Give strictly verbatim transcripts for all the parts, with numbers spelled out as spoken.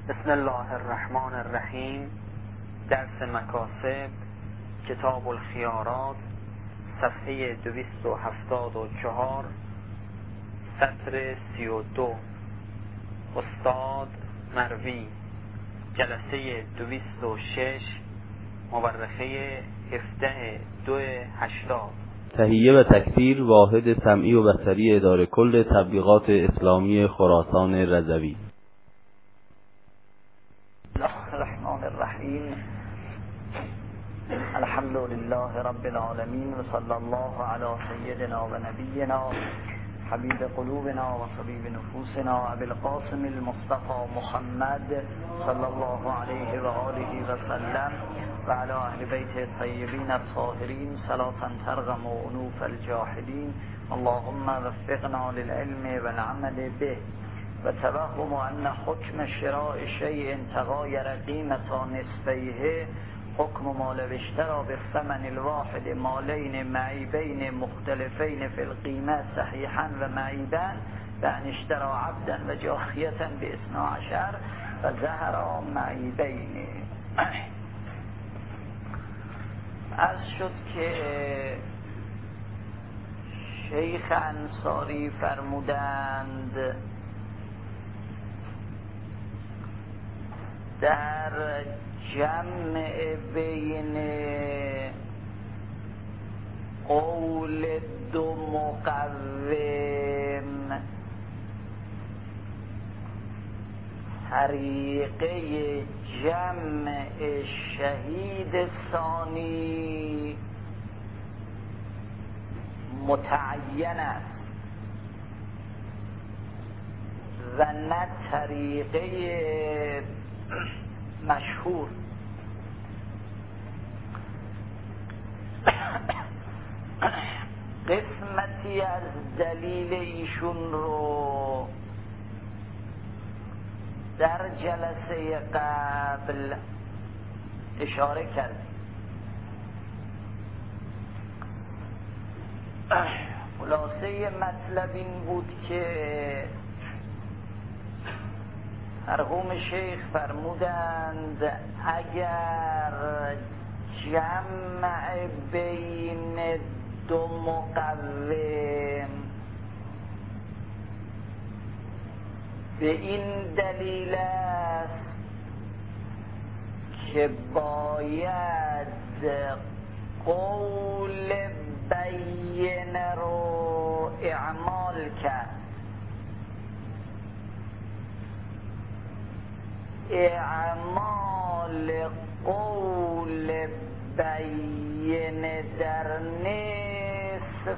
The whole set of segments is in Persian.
بسم الله الرحمن الرحیم. درس مکاسب، کتاب الخیارات، صفحه دویست و هفتاد و چهار، سطر سی و دو. استاد مروی، جلسه دویست و شش، مورخه هفده دو هشتاد. تهیه و تکثیر واحد سمعی و بصری اداره کل تبلیغات اسلامی خراسان رضوی. الله الرحمن الرحیم. الحمد لله رب العالمین و صلی الله علی سیدنا و نبینا حبیب قلوبنا و طبیب نفوسنا ابی القاسم المصطفى محمد صلی الله علیه و آله و سلم و علی اهل بیت الطیبین الطاهرین صلاة ترغم انوف الجاحدین. اللهم وفقنا للعلم والعمل به و توهم ان حکم شراء شیء تغایر قیمة نصفیه حکم ما لو اشترى بالثمن الواحد مالین معیبین مختلفین فی القیمة صحیحا و معیبا و ان اشترى عبدا و جاخیتا باثنا عشر و ظهرا معیبین. عرض شد که شیخ انصاری فرمودند در جمع بین قول دو مقوم طریقه جمع شهید ثانی متعین است و نه طریقه مشهور. قسمتی از دلیل ایشون رو در جلسه قبل اشاره کردیم. خلاصه مطلب این بود که مرحوم شیخ فرمودند اگر جمع بین دو مقوم به این دلیل است که باید قول بین رو اعمال کرد. اعمال قول بین در نصف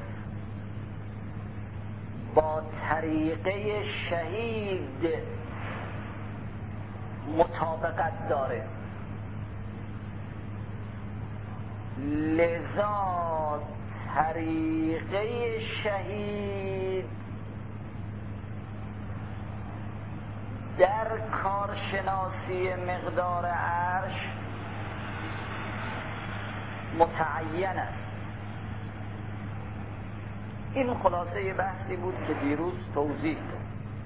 با طریقه شهید مطابقت داره، لذا طریقه شهید در کارشناسی مقدار عرش متعین است. این خلاصه بحثی بود که دیروز توضیح داد.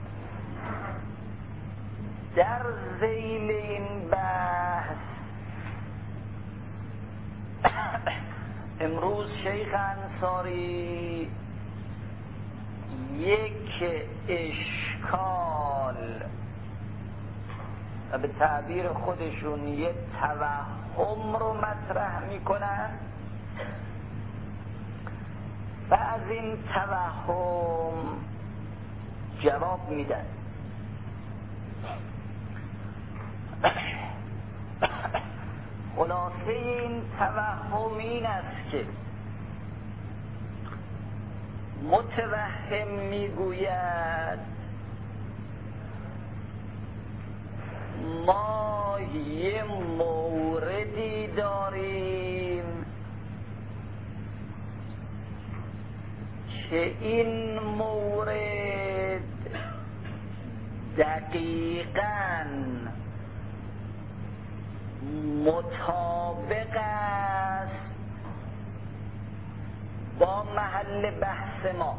در ذیل این بحث امروز شیخ انصاری یک اشکال و به تعبیر خودشون یک توهم رو مطرح میکنن و از این توهم جواب میدن. خلاصه این توهم این است که متوهم میگوید ما یه موردی داریم که این مورد دقیقاً مطابق است با محل بحث ما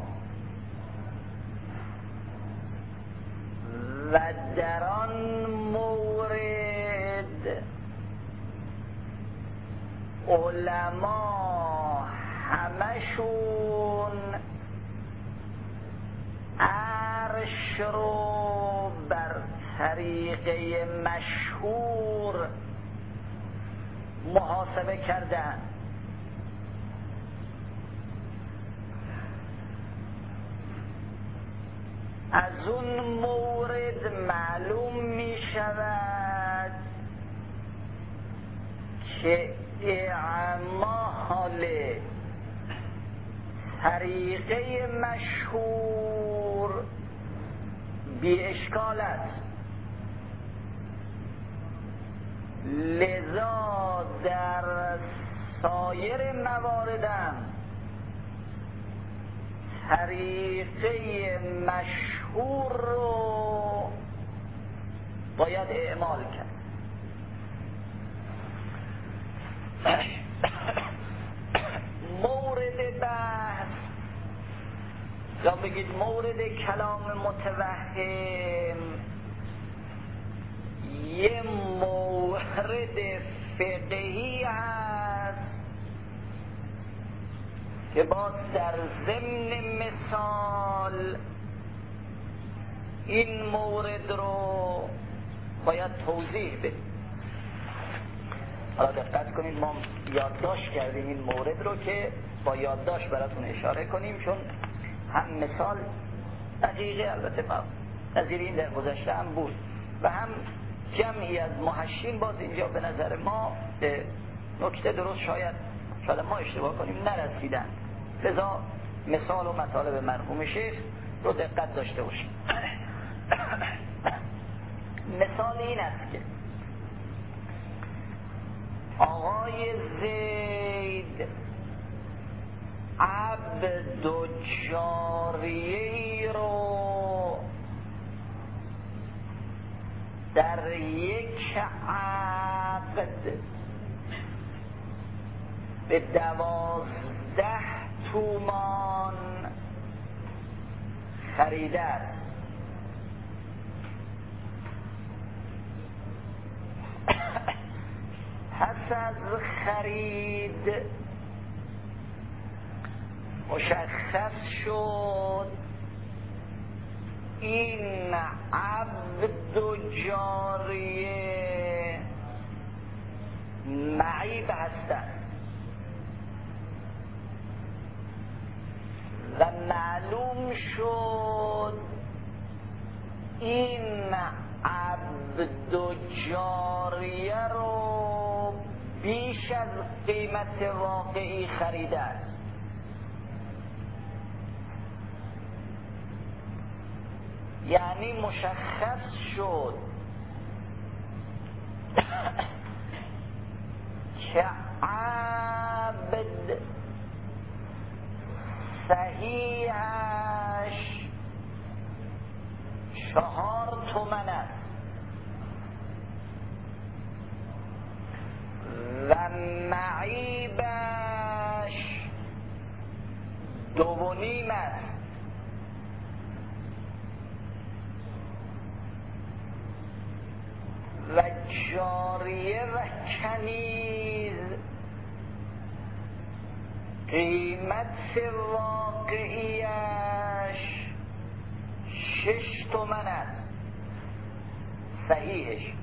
و در آن مورد علما همشون عرش رو بر طریقه مشهور محاسبه کردن. از اون مورد معلوم می شود که اعمال طریقه مشهور بی اشکال است، لذا در سایر مواردم طریقه مشهور رو باید اعمال کرد. مورد بحث یا بگید مورد کلام متوهم یه مورد فقهی هست که باز در ضمن مثال این مورد رو باید توضیح بدیم. حالا دقت کنید، ما یادداشت کردیم این مورد رو که با یادداشت براتون اشاره کنیم، چون هم مثال دقیقه البته نظیر این در گذشته هم بود و هم جمعی از محشین باز اینجا به نظر ما به نکته درست شاید شاید ما اشتباه کنیم نرسیدن، لذا مثال و مطالب مرحوم شیخ رو دقت داشته باشیم. مثال این است که آقای زید عبد و جاریه رو در یک عقد به دوازده تومان خریده است. پس از خرید مشخص شد این عبد و جاریه معیب هستند و معلوم شد این عبد و جاریه رو بیش از قیمت واقعی خریده است. یعنی مشخص شد که عبد صحیحش چهار تومن است و معیبش دو و نیم است. و جاریه و کنیز قیمت واقعیش شش تومن است صحیحش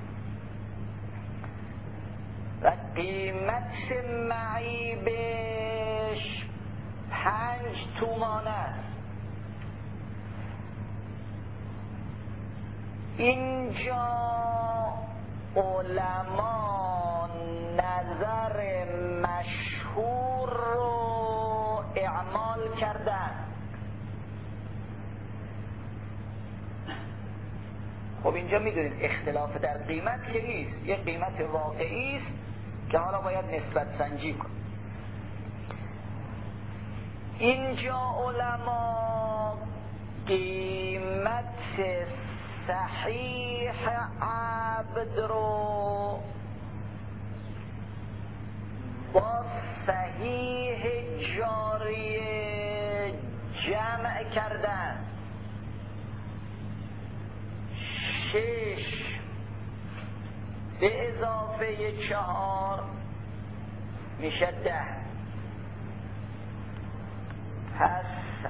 و قیمت معیبش پنج تومان است. اینجا علما نظر مشهور رو اعمال کردن. خب اینجا میدونید اختلاف در قیمت که نیست، یه قیمت واقعی است که حالا باید نسبت سنجی کن. اینجا علما قیمت صحیح عبد رو با صحیح جاریه جمع کردن. شش به اضافه چهار میشه ده. پس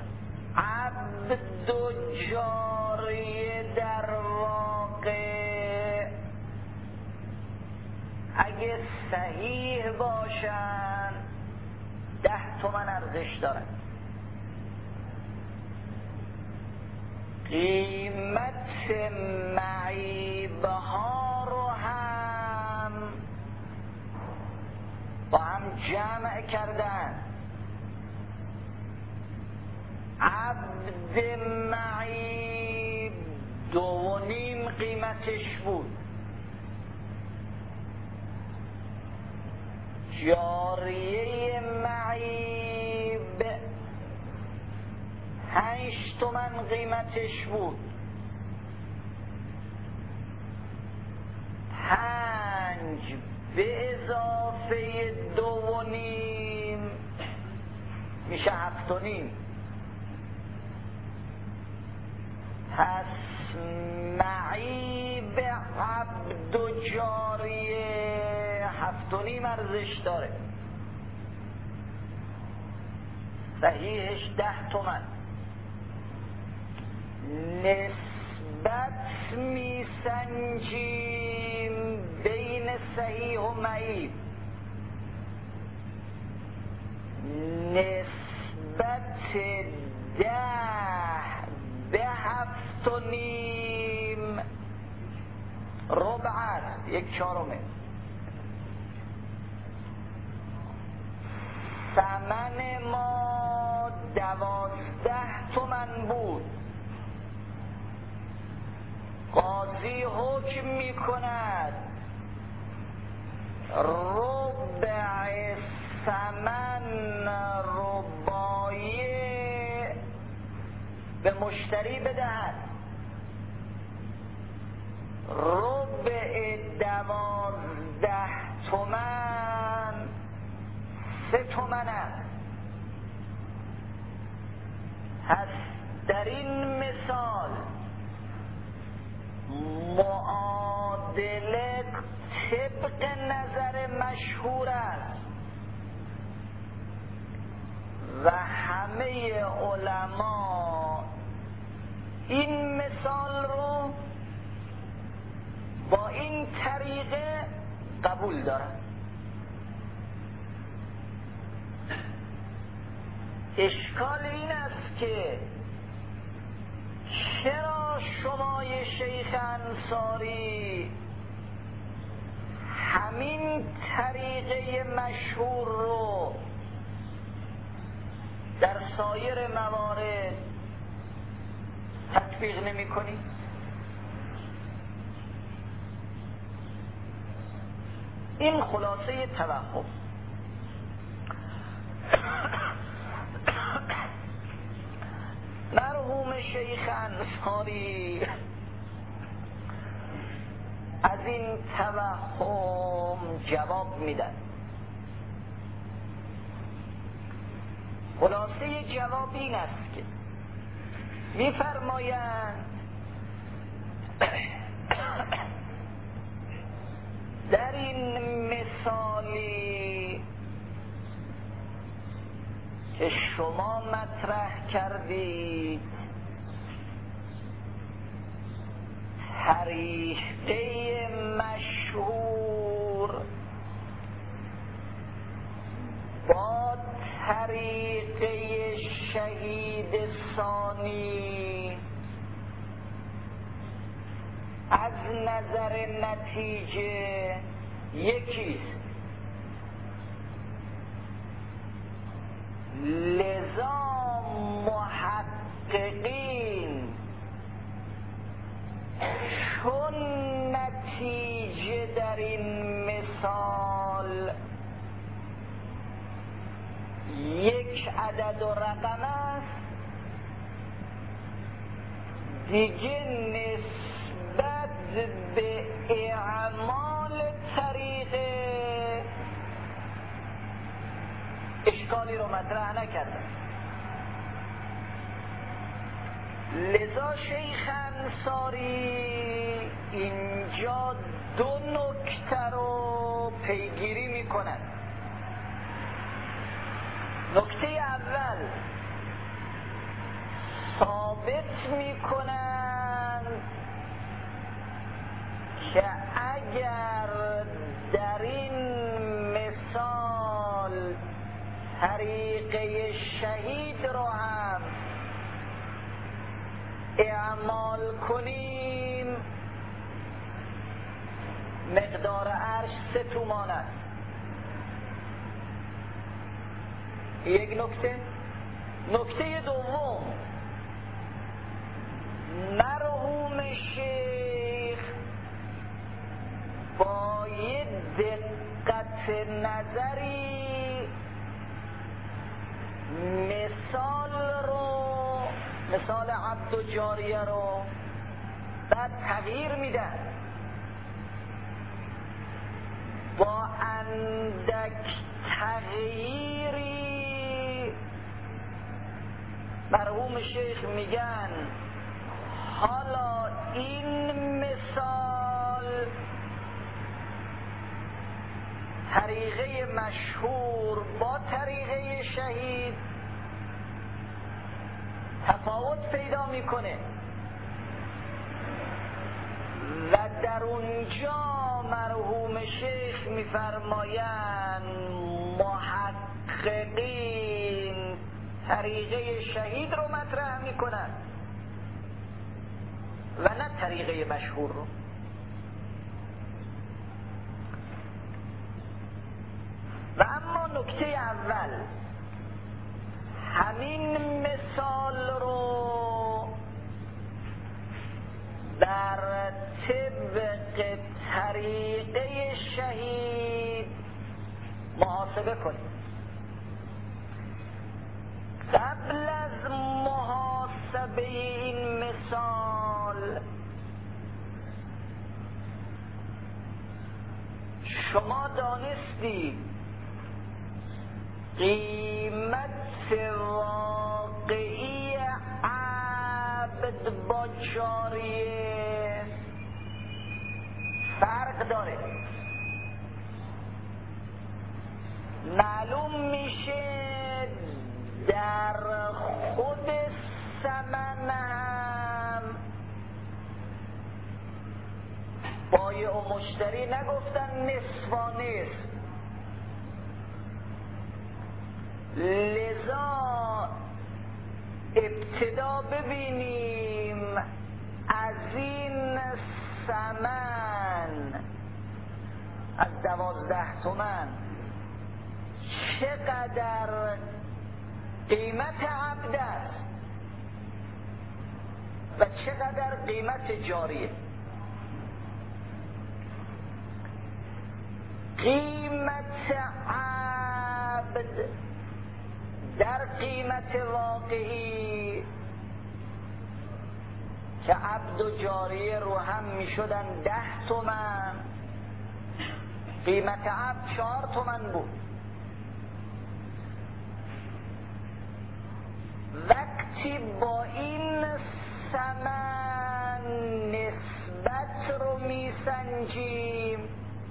عبد و جاریه در واقع اگه صحیح باشن ده تومن ارزش دارن. قیمت معیبه ها رو هم با هم جمع کردن. عبد معیب دو و نیم قیمتش بود، جاریه معیب پنج تومن قیمتش بود. پنج به اضافه دو و نیم میشه هفت و نیم. پس معیب عبد و جاریه هفت و نیم ارزش داره. صحیحش ده تومن. نسبت میسنجیم بین صحیح و معیب. نسبت ده به هفت و نیم ربع است، یک چهارمه. ثمن ما دوازده تومن بود. قاضی حکم می کند ربع ثمن ربایه به مشتری بدهد. ربع دوازده تومن سه تومن است. پس در این مثال معادله طبق نظر مشهور است و همه علما این مثال رو با این طریقه قبول دارن. اشکال این است که چرا شمای شیخ انصاری همین طریقه مشهور رو در سایر موارد تطبیق نمی کنی؟ این خلاصه توهم. مرحوم شیخ انصاری از این توهم جواب میدن. خلاصه جواب این است که میفرمایند در این مثالی که شما مطرح کردید طریقه مشهور با طریقه شهید ثانی از نظر نتیجه یکیست. لذا محققین چون نتیجه در این مثال یک عدد و رقم است، دیگه نسبت به اعمال طریقه اشکالی رو مطرح نکردن. لذا شیخ انصاری اینجا دو نکته رو پیگیری میکنن. نکته اول ثابت میکنند که اگر در این مثال طریقه شهید رو هم اعمال کنیم مقدار عرش سه تومان است. یک نکته. نکته دوم، مرحوم شیخ با یه دقت نظری مثال رو، مثال عبد و جاریه رو بعد تغییر میدن، با اندک تغییری مرحوم شیخ میگن حالا این مثال طریقه مشهور با طریقه شهید تفاوت پیدا میکنه و در اونجا مرحوم شیخ میفرمایند محققین طریقه شهید رو مطرح میکنن و نه طریقه مشهور رو. و اما نکته اول، همین مثال رو بر طبق طریقه شهید محاسبه کنیم. قبل از محاسبه این مثال شما دانستی قیمت واقعی عبد با جاریه فرق داره. معلوم میشه در خود ثمن هم بایع و مشتری نگفتن نصف و نصف، لذا ابتدا ببینیم از این ثمن از دوازده تومن چقدر قیمت عبد است و چقدر قیمت جاریه. قیمت عبد در قیمت واقعی که عبد و جاریه رو هم می شدن ده تومن، قیمت عبد چهار تومن بود. وقتی با این ثمن نسبت رو می سنجیم،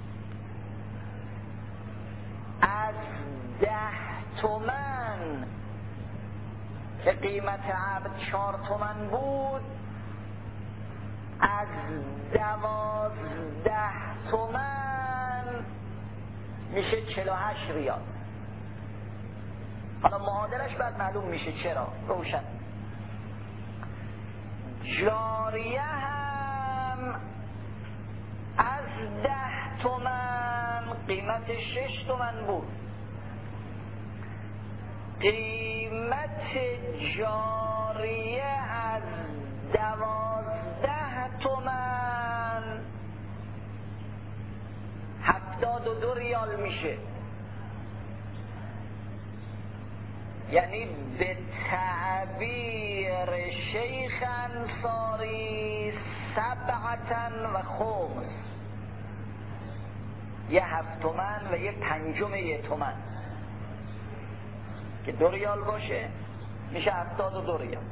از ده تومن که قیمت عبد چهار تومن بود، از دوازده تومن میشه چهل و هشت ریال. حالا معادلش بعد معلوم میشه چرا، روشن. جاریه هم از ده تومن قیمت شش تومن بود. قیمت جاریه از دوازده تومن هفتاد و دو ریال میشه. یعنی به تعبیر شیخ انصاری سبعتن و خمس، یه هفت تومن و یه پنجم یه تومن که دو ریال باشه میشه هفتاد و دو ریال.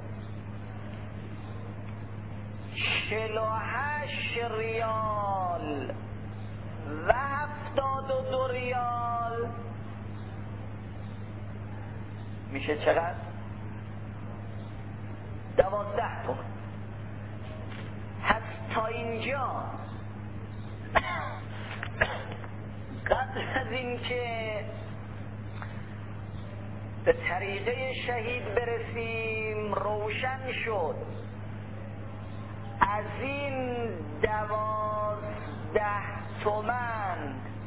چهل و هشت ریال و هفتاد و دو ریال میشه چقدر؟ دوازده تومن. پس تا اینجا قبل از این که به طریقه شهید برسیم روشن شد از این دوازده تومن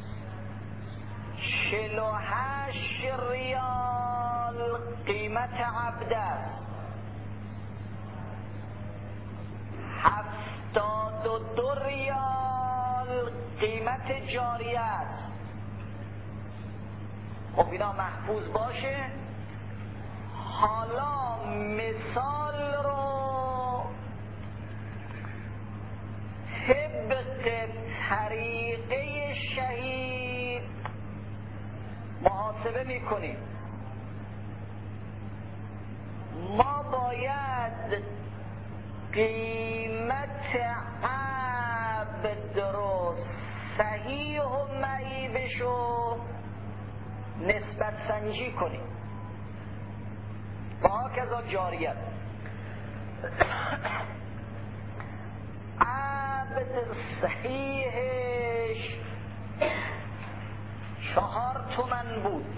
چهل و هشت ریال قیمت عبد است، هفتاد و دو ریال قیمت جاریه است. خب اینا محفوظ باشه. حالا مثال رو طبق طریقه شهید محاسبه میکنیم. ما باید قیمت عبد رو صحیح و معیبش رو نسبت سنجی کنیم. با هکذا جاریت عبد صحیحش چهار تومن بود،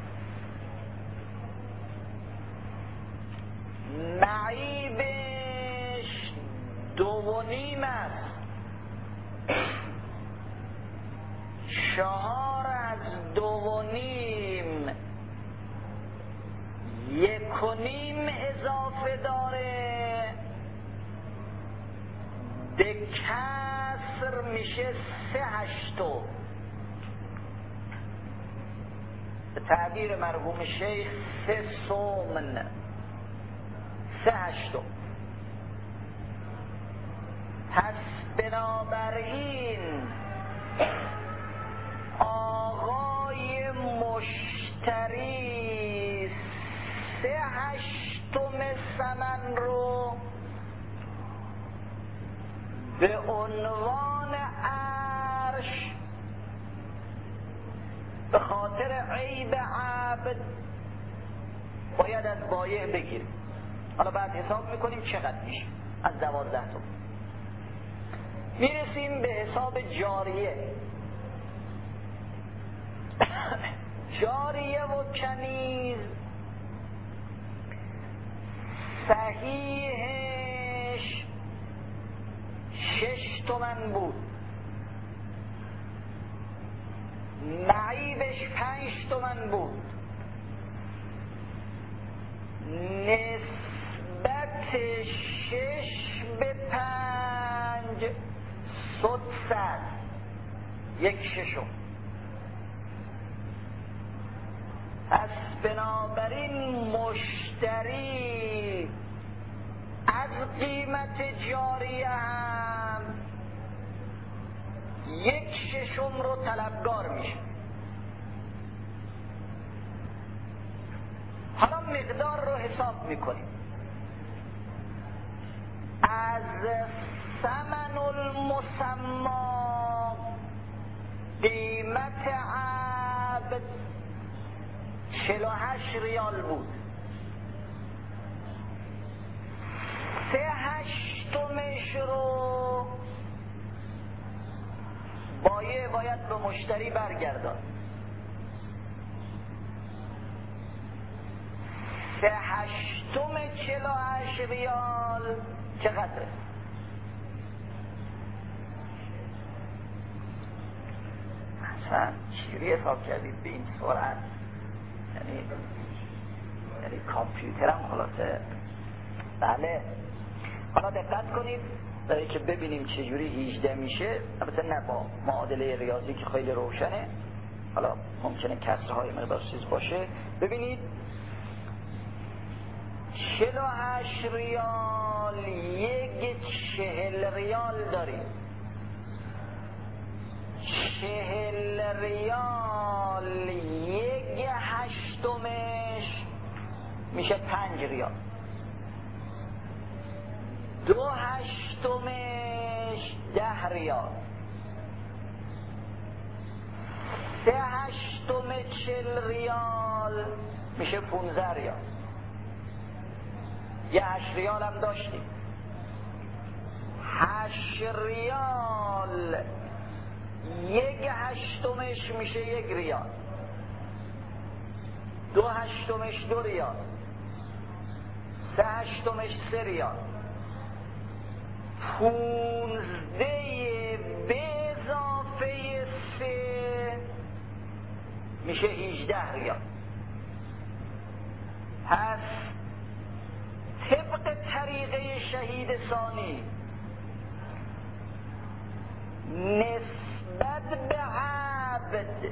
معیبش دو و نیم است. چهار از دو و نیم یک و نیم اضافه داره، به کسر میشه سه هشتو. به تعبیر مرحوم شیخ سه سومن، سه هشتو. پس بنابراین آقای مشتری سه هشتم ثمن رو به عنوان عرش به خاطر عیب عبد باید از بایع بگیریم. حالا بعد حساب میکنیم چقدر میشه از دوازده تومن. میرسیم به حساب جاریه. جاریه و کنیز صحیحش شش تومن بود، معیبش پنج تومن بود. نسبت شش به پنج سدس، یک ششم. پس بنابراین مشتری از قیمت جاریه هم یک ششم رو طلبگار میشه. حالا مقدار رو حساب میکنیم. از ثمن المسما قیمت عبد چهل و هشت ریال بود، سه هشتمش رو بایع باید به مشتری برگردان. سه هشتم چهل و هشت ریال چقدره؟ اصلا چجوری حساب کردید به این سرعت؟ یعنی یعنی کامپیوترم خلاصه. بله حالا دقت کنید برای که ببینیم چجوری هجده میشه. البته نه با معادله ریاضی که خیلی روشنه، حالا ممکنه کسرهای مقدار چیز باشه. ببینید چهل و هشت ریال یک چهل ریال داریم، چهل ریال یک هشتمش میشه پنج ریال، دو هشتمش ده ریال، سه هشتم چل ریال میشه پونزده ریال. یه هشت ریال هم داشتیم. هشت ریال یک هشتمش میشه یک ریال، دو هشتمش دو ریال، سه هشتمش سه ریال، پونزده به اضافه سه میشه هجده ریال. پس طبق طریقه شهید ثانی نسبت به عبد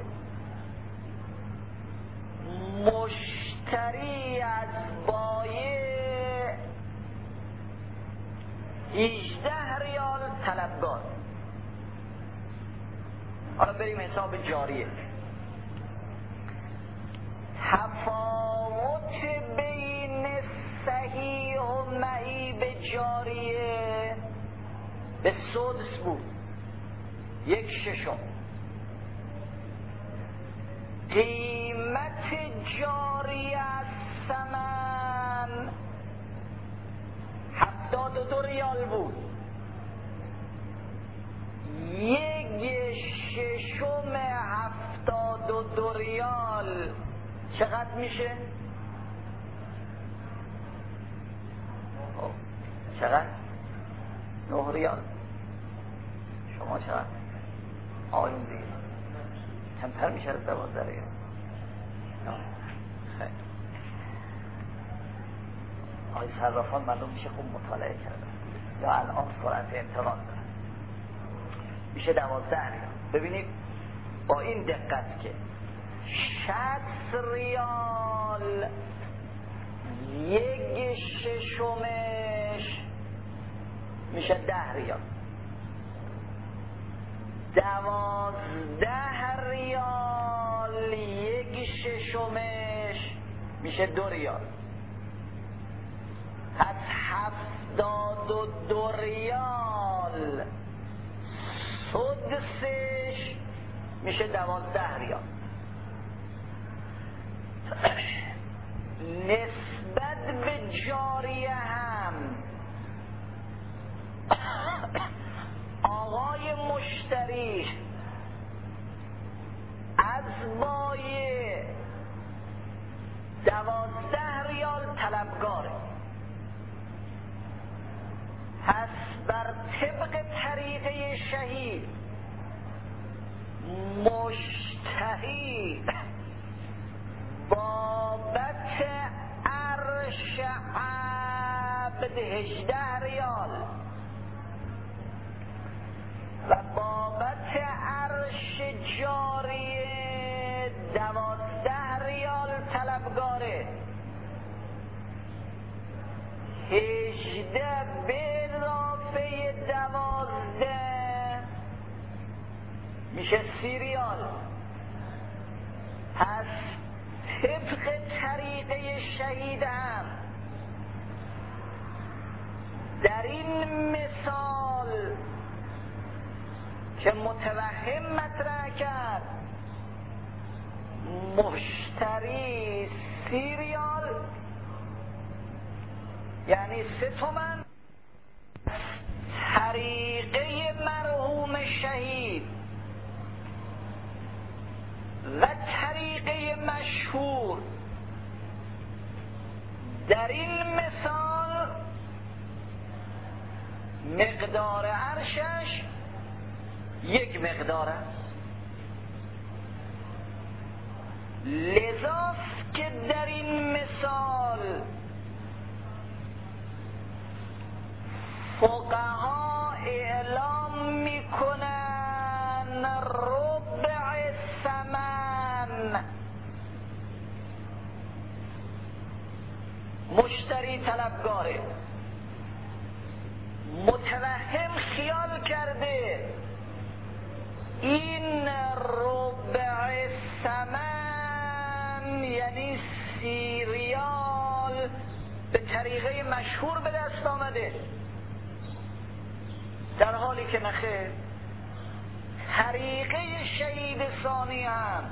مشتری از بایع هجده ریال طلبگار. حالا بریم حساب جاریه. تفاوت بین صحیح و معیب جاریه به سدس بود، یک ششم. قیمت جاری از ثمن هفتاد و دو ریال بود، یک ششم هفتاد و دو ریال چقدر میشه؟ چقدر؟ نه ریال. شما چقدر؟ آیون دیگه کمتر میشه از دوازده ریال. خیلی آقای صرافان معلوم میشه خوب مطالعه کردن یا الان سرعت انتقال دارن. میشه دوازده ریال. ببینید با این دقت که شصت ریال یک ششمش میشه ده ریال، دوازده ریال یک ششمش میشه دو ریال. پس هفتاد و دو ریال سدسش میشه دوازده ریال. نسبت به جاریه هم آقای مشتری از بایع دوازده ریال طلبگاره. پس بر طبق طریقه شهید مشتری بابت عرش عبد هجده ریال و بابت عرش جاریه دوازده ریال طلبگاره. هجده به اضافه دوازده میشه سی ریال. پس طبق طریقه شهید هم در این مثال که متوهم مطرح کرد مشتری سی ریال یعنی سه تومن طریقه مرحوم شهید و طریقه مشهور در این مثال مقدار عرشش یک مقدار است. لذاست که در این مثال فقها اعلام میکنن ربع ثمن مشتری طلبگاره. متوهم خیال کرده این ربع ثمن یعنی سی ریال به طریقه مشهور به دست آمده، در حالی که نخیر طریقه شهید ثانی هم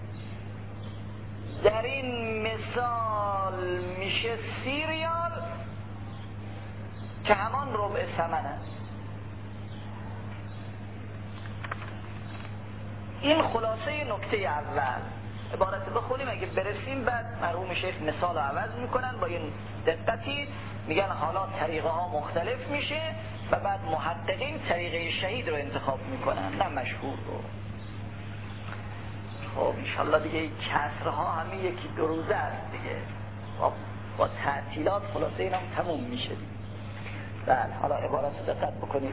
در این مثال میشه سی ریال که همان ربع ثمن است. این خلاصه نکته اول. عبارت بخونیم اگه برسیم بعد مرحوم شیخ مثال رو عوض میکنن با این دقتی، میگن حالا طریقه ها مختلف میشه و بعد محققین طریقه شهید رو انتخاب میکنن نه مشهور رو. خب انشالله دیگه کسرها همه یکی دو روزه است دیگه، با, با تعطیلات خلاصه اینم تموم میشه. بله حالا عبارت رو دقت بکنید.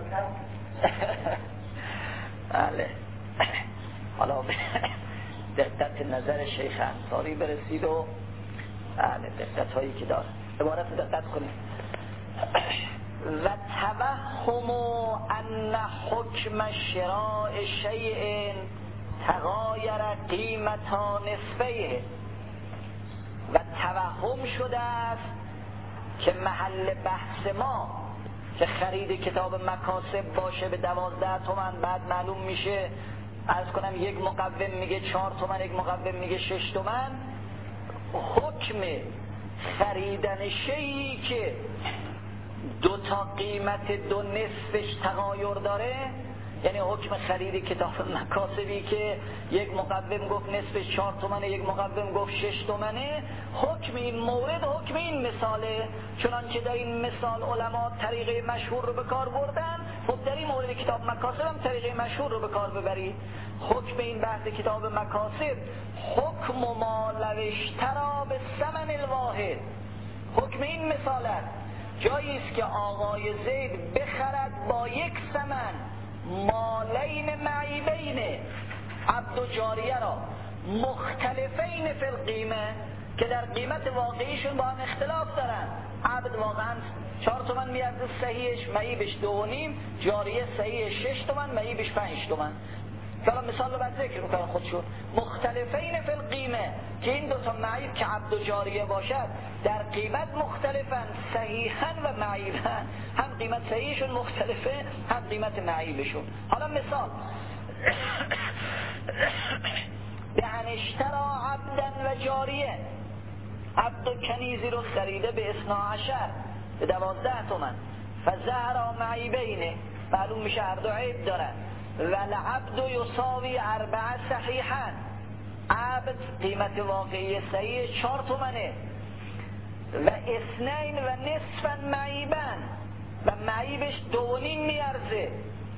بله حالا دقت نظر شیخ انصاری برسید و بله دقت هایی که داره. عبارت رو دقت کنید. و توهم ان حکم شراء شیء تغایر قیمتا نصفه، و توهم شده است که محل بحث ما که خرید کتاب مکاسب باشه به دوازده تومن، بعد معلوم میشه عرض کنم یک مقوم میگه چهار تومن، یک مقوم میگه شش تومن. حکم خریدن شیئی که دو تا قیمت دو نصفش تغایر داره، یعنی حکم خرید کتاب مکاسبی که یک مقوم گفت نصفش چهار تومنه، یک مقوم گفت شش تومنه، حکم این مورد حکم این مثاله. چنانچه در این مثال علما طریقه مشهور رو به کار بردن، خب در این مورد کتاب مکاسب هم طریقه مشهور رو به کار ببرید. حکم این بحث کتاب مکاسب حکم ما لو اشتری به ثمن الواحد. حکم این مثال است جایی است که آقای زید بخرد با یک ثمن مالین معیبین، عبد و جاریه را، مختلفین فی القیمه، که در قیمت واقعیشون با هم اختلاف دارن. عبد واقعا چهار تومن میارزه صحیحش، معیبش دو و نیم، جاریه صحیح شش تومن، معیبش پنج تومن. حالا مثال رو بعد ذکر میکنن خودشون. مختلفین فی القیمه، که این دوتا معیب که عبد و جاریه باشد در قیمت مختلفن، صحیحا و معیبا، هم قیمت صحیحشون مختلفه هم قیمت معیبشون. حالا مثال به انشترا عبدن و جاریه، عبد و کنیزی رو خریده به اثنا عشر، به دوازده تومن، فزهرا معیبینه، معلوم میشه هر دو عیب دارن، والعبد یساوی اربع صحیحا، عبد قیمت واقعی صحیح چهار تومنه، و اثنین و نصفا معیبن، و معیبش دو و نیم میارزه،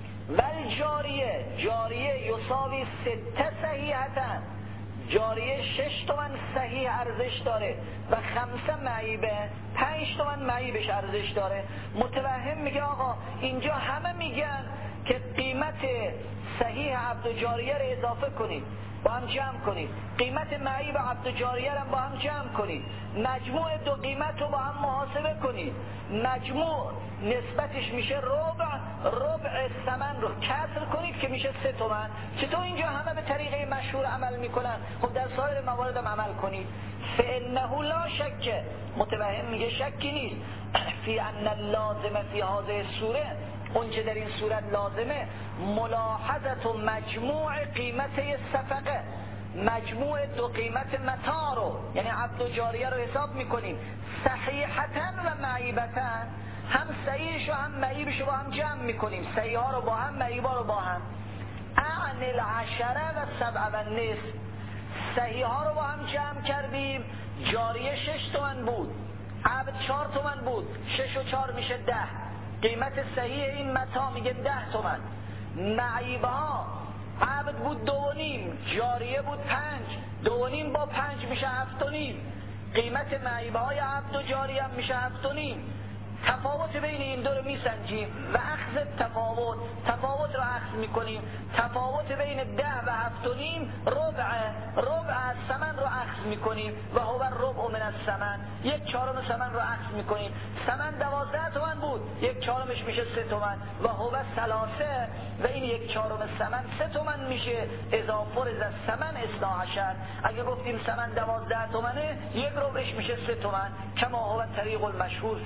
والجاریه، جاریه یساوی سته صحیحتن، جاریه شش تومن صحیح ارزش داره، و خمسه معیبه، پنج تومن معیبش ارزش داره. متوهم میگه آقا اینجا همه میگن که قیمت صحیح عبد و جاریه رو اضافه کنید، با هم جمع کنید، قیمت معیب عبد و جاریه رو با هم جمع کنید، مجموع دو قیمت رو با هم محاسبه کنید، مجموع نسبتش میشه ربع، ربع ثمن رو کسر کنید که میشه سه تومن. چطور اینجا همه به طریقه مشهور عمل میکنن؟ خب در سایر موارد هم عمل کنید. فانه لا شک، متوهم میگه شکی نیست، فی ان اللازم فی هذه السوره، اون چه در این صورت لازمه، ملاحظت و مجموع قیمت صفقه، مجموع دو قیمت متاع رو، یعنی عبد و جاریه رو حساب میکنیم، صحیحتن و معیبتن، هم صحیحش و هم معیبش رو با هم جمع میکنیم، صحیح ها رو با هم، معیب ها رو با هم. اعن العشره و سبع و نصف، صحیح ها رو با هم جمع کردیم، جاریه شش تومن بود، عبد چهار تومن بود، شش و چهار میشه ده، قیمت صحیح این متاع میگه ده تومن. معیبه ها، عبد بود دو و نیم، جاریه بود پنج، دو و نیم با پنج میشه هفت و نیم، قیمت معیبه های عبد و جاریه هم میشه هفت و نیم. تفاوت بین این دو رو میسنجیم و اخذ تفاوت، تفاوت رو اخذ میکنیم، تفاوت بین ده و هفت و نیم ربع، ربع از ثمن رو اخذ میکنیم و هو ربع من الثمن، یک چهارم ثمن رو اخذ میکنیم. ثمن دوازده تومن بود، یک چهارمش میشه سه تومن و هو ثلاثه، و این یک چهارم ثمن سه تومن میشه، اضافه از ثمن اثنا عشر. اگه گفتیم ثمن دوازده تومنه، یک ربعش میشه سه تومن، کما هو طریق المشهور فی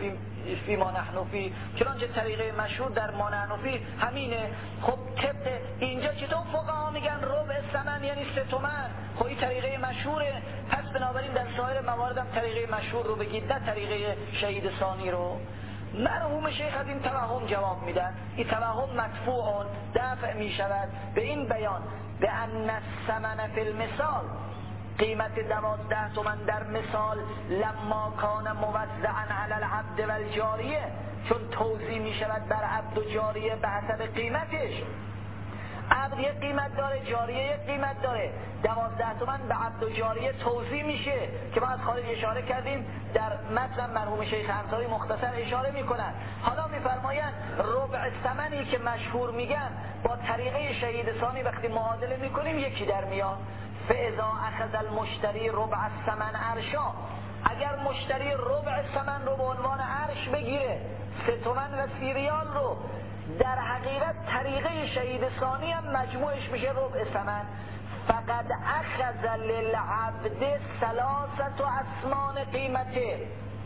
فی ما نحن فی، چنانچه طریقه مشهور در ما نحن فی همینه. خب طبق اینجا چطور فقها میگن ربع ثمن یعنی سه تومن؟ خب این طریقه مشهوره، پس بنابراین در سایر موارد هم طریقه مشهور رو بگید نه طریقه شهید ثانی رو. مرحوم شیخ از این توهم جواب میدن، این توهم مدفوع دفع میشود به این بیان به ان الثمن فی المثال، قیمت دوازده تومن در مثال لما کان موزعا علی العبد و الجاریه، چون توزیع میشود بر عبد و جاریه به حسب قیمتش. عبد یک قیمت داره، جاریه یک قیمت داره، دوازده تومن به عبد و جاریه توزیع میشه که ما از خارج اشاره کردیم، در متن مرحوم شیخ انصاری مختصر اشاره میکنن. حالا میفرمایند ربع ثمنی که مشهور میگن با طریقه شهید ثانی وقتی معادله میکنیم یکی در میاد. فاذا اخذ المشتری ربع الثمن عرشا، اگر مشتری ربع ثمن رو به عنوان عرش بگیره، سه تومن و سی ریال رو، در حقیقت طریقه شهید ثانی هم مجموعش میشه ربع ثمن. فقد اخذ للعبد ثلاثت اسمان قیمته،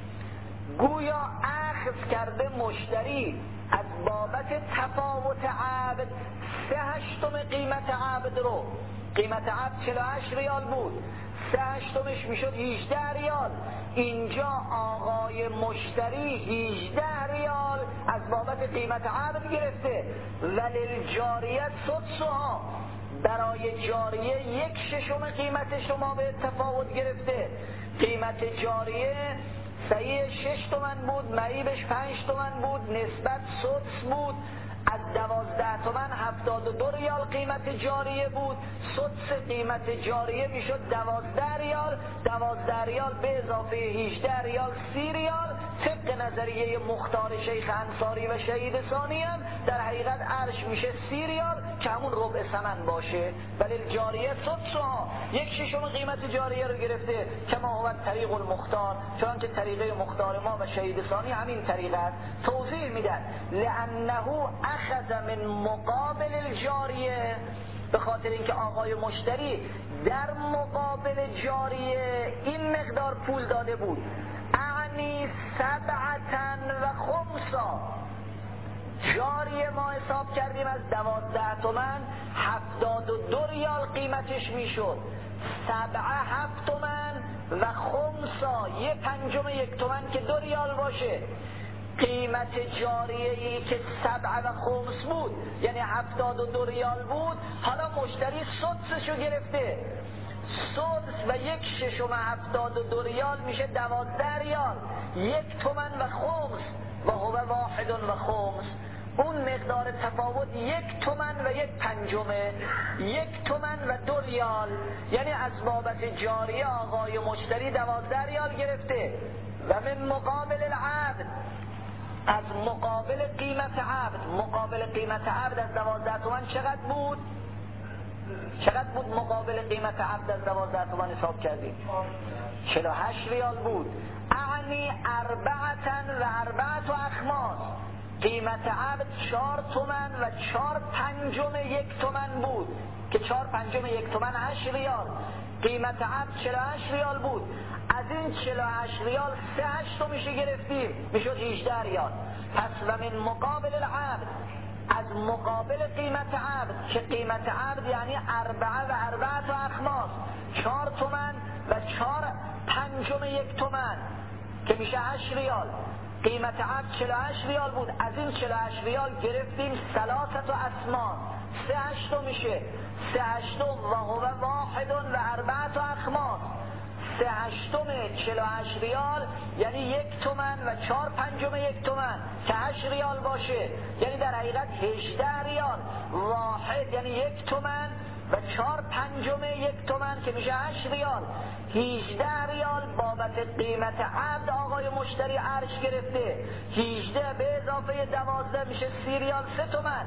گویا اخذ کرده مشتری از بابت تفاوت عبد سه هشتم قیمت عبد رو. قیمت عبد چهل و هشت ریال بود، سه هشتمش میشد هجده ریال. اینجا آقای مشتری هجده ریال از بابت قیمت عبد گرفته. ولی جاریه سدسها، برای جاریه یک ششم قیمت شما به تفاوت گرفته. قیمت جاریه صحیح شش تومن بود، معیبش پنج تومن بود، نسبت سدس بود. از دوازده تومن هفتاد و دو ریال قیمت جاریه بود، سدس قیمت جاریه میشد دوازده ریال، دوازده ریال به اضافه هجده ریال سی ریال. طبق نظریه مختار شیخ انصاری و شهید ثانی هم در حقیقت عرش میشه سی ریال که همون ربع ثمن باشه. ولی جاریه سدسها، یک ششم قیمت جاریه رو گرفته کما هو طریق المختار، چنانچه طریقه مختار ما و شهید ثانی همین طریقه است. توضیح میدن لانه اخذ من مقابل الجاریه، به خاطر اینکه آقای مشتری در مقابل جاریه این مقدار پول داده بود، اعنی سبعتن و خمسا. جاریه ما حساب کردیم از دوازده تومن هفتاد و دو ریال قیمتش میشد، سبعه هفت تومن و خمسا یه پنجم یک تومن که دو ریال باشه. قیمت جاریه‌ای که سبعه و خمس بود یعنی هفتاد و دو ریال بود، حالا مشتری سدسشو گرفته، سدس و یک ششم هفتاد و دو ریال میشه دوازده ریال، یک تومن و خمس و هو واحد و خمس. اون مقدار تفاوت یک تومن و یک پنجمه، یک تومن و دو ریال، یعنی از بابت جاریه آقای مشتری دوازده ریال گرفته. و من مقابل العبد، از مقابل قیمت عبد، مقابل قیمت عبد از دوازده تومن چقدر بود؟ چقدر بود مقابل قیمت عبد از دوازده تومن حساب کردیم؟ چهل و هشت ریال بود. اعنی اربعتن و اربعت و اخماس، قیمت عبد چهار تومن و چهار پنجم یک تومن بود که چهار پنجم یک تومن هشت ریال. قیمت عبد چهل و هشت ریال بود، از این چهل و هشت ریال سه هشتمیشه گرفتیم میشد هجده ریال. پس و من مقابل العبد، از مقابل قیمت عبد که قیمت عبد یعنی اربعه و اربعت و اخماس، چهار تومن و چهار پنجم یک تومن که میشه هشت ریال. قیمت عبد چهل و هشت ریال بود، از این چهل و هشت ریال گرفتیم ثلاثت و اسمان، سه هشتم میشه، سه هشتم و هو واحد و اربعت و اخماس. سه هشتم چهل و هشت ریال یعنی یک تومن و چهار پنجم یک تومن که هشت ریال باشه، یعنی در حقیقت هجده ریال. واحد یعنی یک تومن و چهار پنجم یک تومن که میشه هشت ریال. هجده ریال بابت قیمت عبد آقای مشتری عرش گرفته، هجده به اضافه دوازده میشه سی ریال، سه تومن.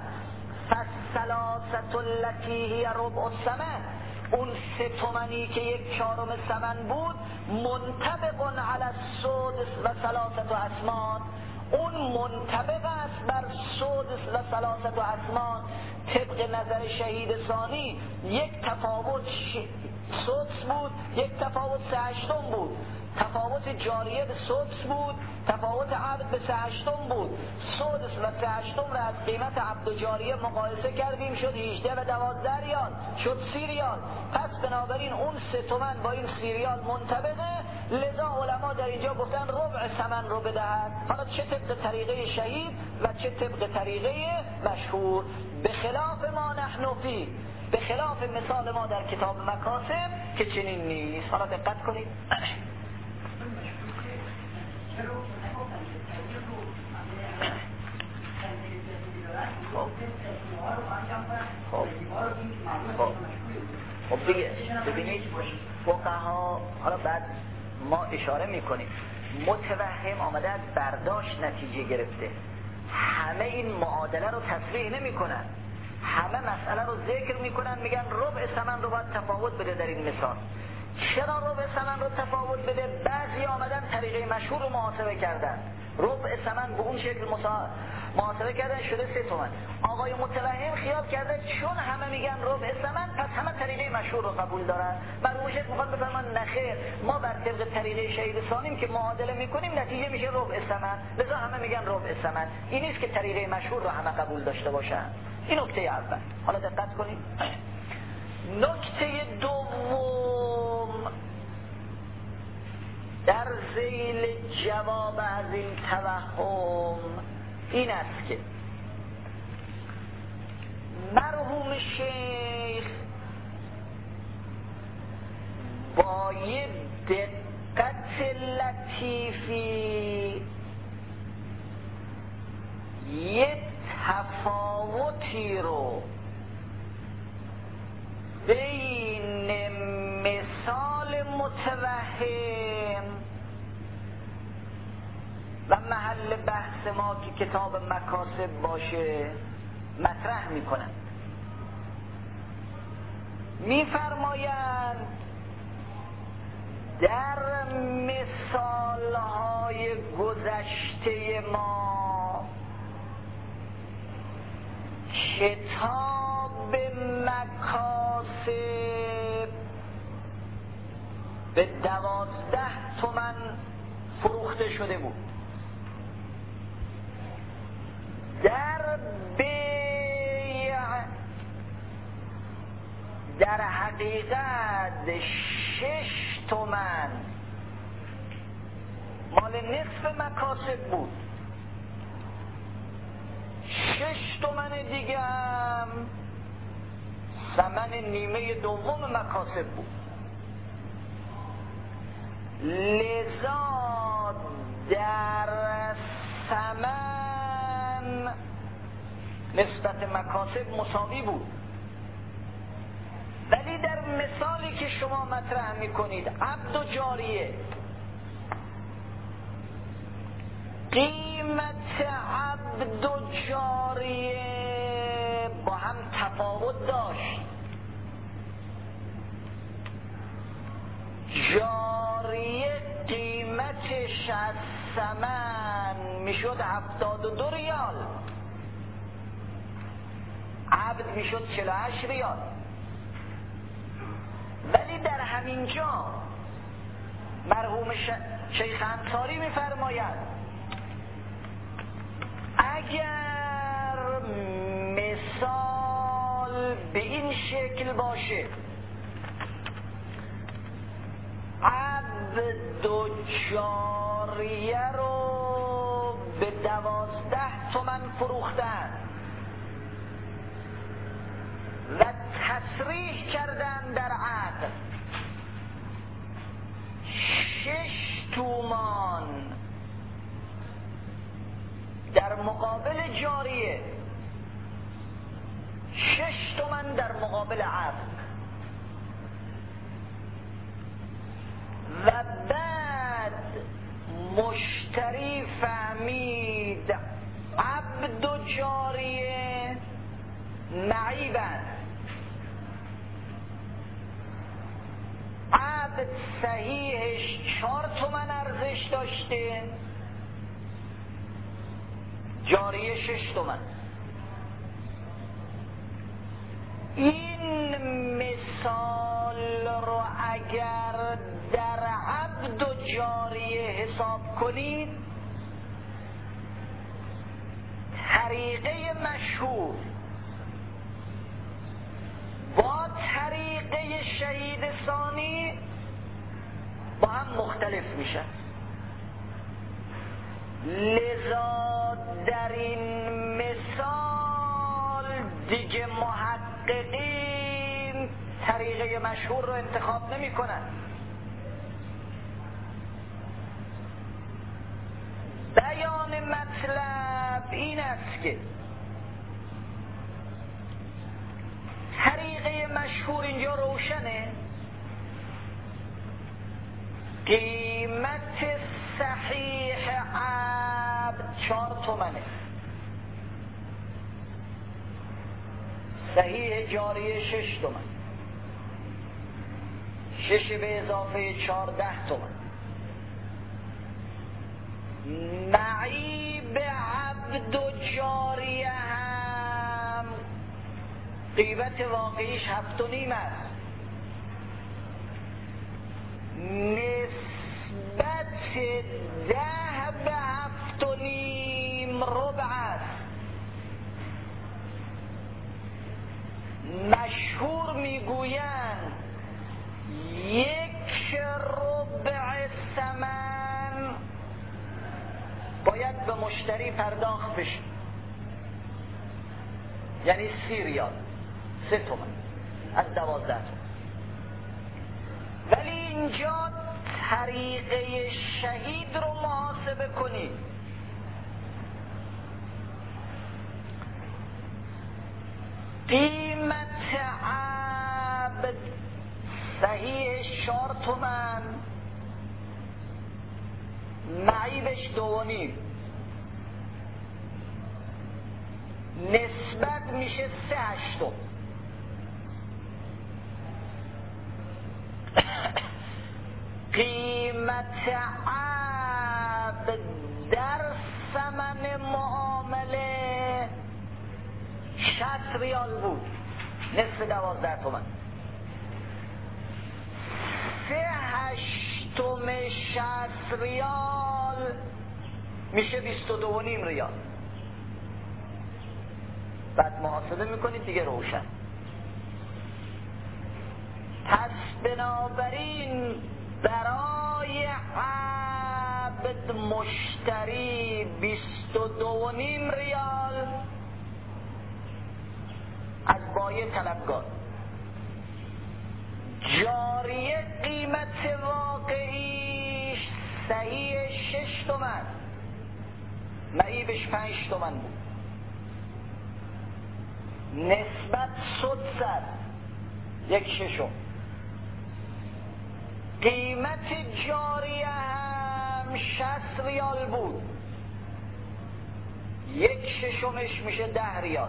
فالثلاثه التي هي ربع الثمن، اون سه تومنی که یک چهارم ثمن بود، منطبق علی السدس و ثلاثه اسمان، اون منطبق است بر سدس و ثلاثه اسمان. طبق نظر شهید ثانی یک تفاوت ش... سدس بود، یک تفاوت سه هشتم بود. تفاوت جاریه به سدس بود، تفاوت عبد به سه هشتم بود. سدس و سه هشتم را از قیمت عبد و جاریه مقایسه کردیم، شد هجده و دوازده ریال، شد سی ریال. پس بنابراین اون سه تومن با این سی ریال منطبقه، لذا علما در اینجا گفتن ربع ثمن رو بدهد. حالا چه طبق طریقه شهید و چه طبق طریقه مشهور، به خلاف ما نحن فی، به خلاف مثال ما در کتاب مکاسب که چنین نیست. حالا دقت کنید. خب خب خب خب دیگه ببینید فقها، حالا بعد ما اشاره میکنیم، متوهم آمده از برداشت نتیجه گرفته، همه این معادله رو تصریح نمی کنن، همه مسئله رو ذکر میکنن، میگن ربع ثمن رو باید تفاوت بده در این مثال. چرا ربع ثمن رو تفاوت بده؟ بعضی آمدن طریقه مشهور رو محاسبه کردن، ربع ثمن به اون شکل محاسبه کردن شده سه تومن. آقای متوهم خیال کرده چون همه میگن ربع ثمن پس همه طریقه مشهور رو قبول دارن. مرحوم شیخ میخواد بفرمان نخیر، ما بر طبق طریقه شهید ثانیم که معادله میکنیم نتیجه میشه ربع ثمن، لذا همه میگن ربع ثمن. این نیست که طریقه مشهور رو همه قبول داشته باشن. این نکته اول. حالا دقت کنید. نکته دوم در ذیل جواب از این توهم این است که مرحوم شیخ با یه دقت لطیفی یه تفاوتی رو بین مثال متوهم و محل بحث ما که کتاب مکاسب باشه مطرح میکنند. میفرمایند در مثالهای گذشته ما کتاب مکاسب به دوازده تومن فروخته شده بود. در بیع در حقیقت شش تومن مال نصف مکاسب بود، شش تومن دیگه هم ثمن نیمه دوم مکاسب بود. لذا در ثمن نسبت مکاسب مساوی بود، ولی در مثالی که شما مطرح میکنید عبد و جاریه، قیمت عبد و جاریه با هم تفاوت داشت. جاریه قیمتش از ثمن میشد هفتاد و دو ریال، عبد میشد چهل و هشت ریال. ولی در همین جا مرحوم شیخ انصاری میفرماید اگر مثال به این شکل باشه، عبد و جاریه رو به دوازده تومن فروختن و تصریح کردن در عقد شش تومان در مقابل جاریه، شش تومن در مقابل عبد، و بعد مشتری فهمید عبد و جاریه نعیبن، عبد صحیحش چهار تومن ارزش داشته، جاریه شش تومن. این مثال رو اگر در عبد و جاریه حساب کنید، طریقه مشهور با طریقه شهید ثانی با هم مختلف میشن. لذا در این مثال دیگه محققین طریقه مشهور رو انتخاب نمی کنن. بیان مطلب این است که طریقه مشهور اینجا روشنه، قیمت صحیح عبد چهار تومنه، صحیح جاریه شش تومن، شش به اضافه چهارده تومن. معیب عبد و جاریه هم قیمت واقعیش هفت و نیم است، نسبت ده به هفت و نیم ربع است. مشهور میگویند یک ربع ثمن باید به مشتری پرداخت بشه، یعنی سی ریال، سه تومن از دوازده تومن. ولی اینجا طریقه شهید رو محاسبه کنید. قیمت عبد صحیح چهار تومن، معیبش دو و نیم، نسبت میشه سه هشتم. قیمت عبد در ثمن معامله شصت ریال بود، نصف دوازده تومن. سه هشتم شصت ریال میشه بیست و دو و نیم ریال. بعد محاسبه میکنید دیگه روشن. پس بنابراین برای عبد مشتری بیست و دو و نیم ریال از بایع طلبگار، جاریه قیمت واقعیش صحیح شش تومن، معیبش پنج تومن بود، نسبت سدست یک ششم. قیمت جاریه هم شصت ریال بود، یک ششمش میشه ده ریال.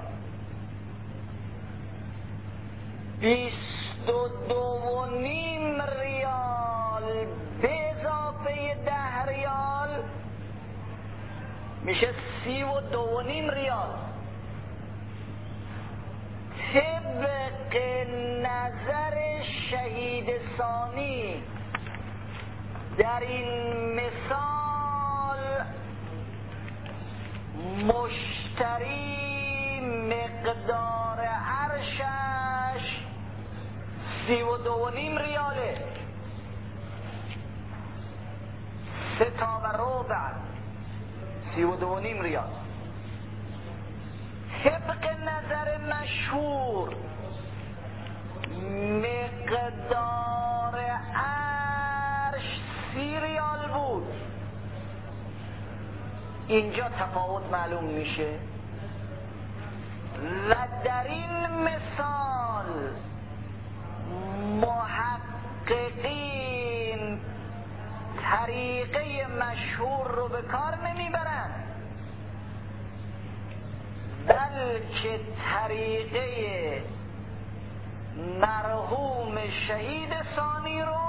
بیست و دو و نیم ریال به اضافه ده ریال میشه سی و دو و نیم ریال. طبق نظر شهید ثانی در این مثال مشتری مقدار عرشش سی و دو و نیم ریاله، سه تا و ربع، سی و دو و نیم ریال. طبق نظر مشهور مقدار عرش سی ریال بود. اینجا تفاوت معلوم میشه و در این مثال محققین طریقه مشهور رو به کار نمیبرن، بلکه طریقه مرحوم شهید ثانی رو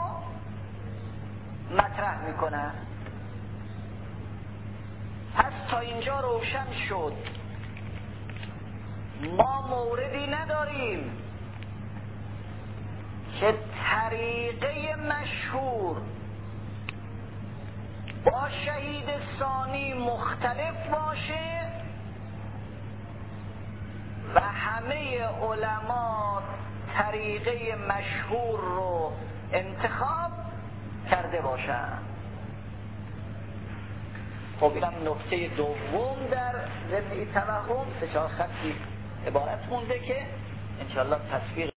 مطرح میکنن. پس تا اینجا روشن شد ما موردی نداریم که طریقه مشهور با شهید ثانی مختلف باشه و همه علما طریقه مشهور رو انتخاب کرده باشن. خب اینم نکته دوم در ضمن توهم، سه چهار خطی عبارت مونده که انشاءالله تصویر